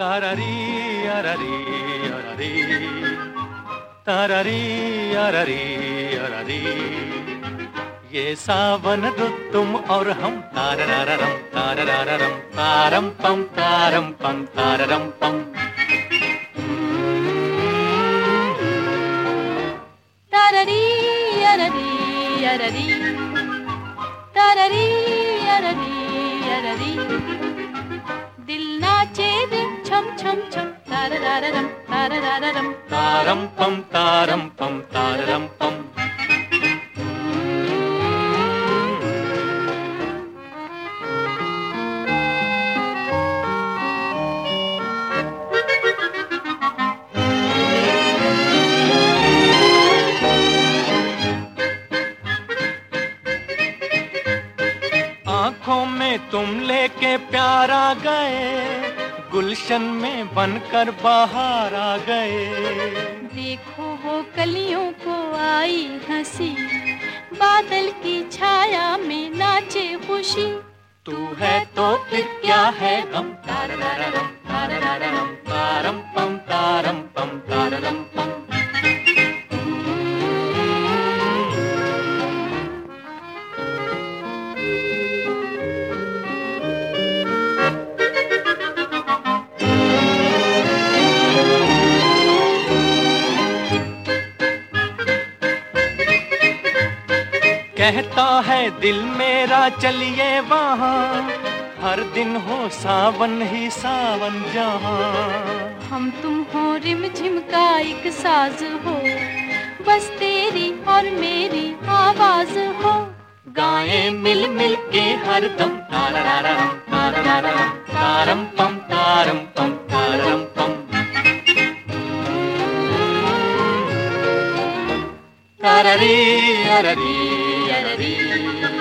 तारारी अरारी अरारी तारारी अरारी अरारी। ये सावन रुत तुम और हम तारारारम तारारारम तारम पम तारम पम। तारारी अरारी अरारी तारारी अरारी अरारी। दिल नाचे रे छम छम छम तारारारम तारारारम तारम पम तारम पम। आँखों में तुम लेके प्यार आ गए, गुलशन में बनकर बाहर आ गए। देखो हो कलियों को आई हंसी, बादल की छाया में नाचे खुशी। तू है तो फिर क्या है गम तारारारम तारारारम तारम पम तारम पम। कहता है दिल मेरा चलिए वहाँ, हर दिन हो सावन ही सावन जहाँ। हम तुम हो रिम झिम का एक साज हो, बस तेरी और मेरी आवाज हो। गाएं मिल मिल के हर दम तारारारम तारारारम तारम पम तारम पम। तारारी अरारी अरारी।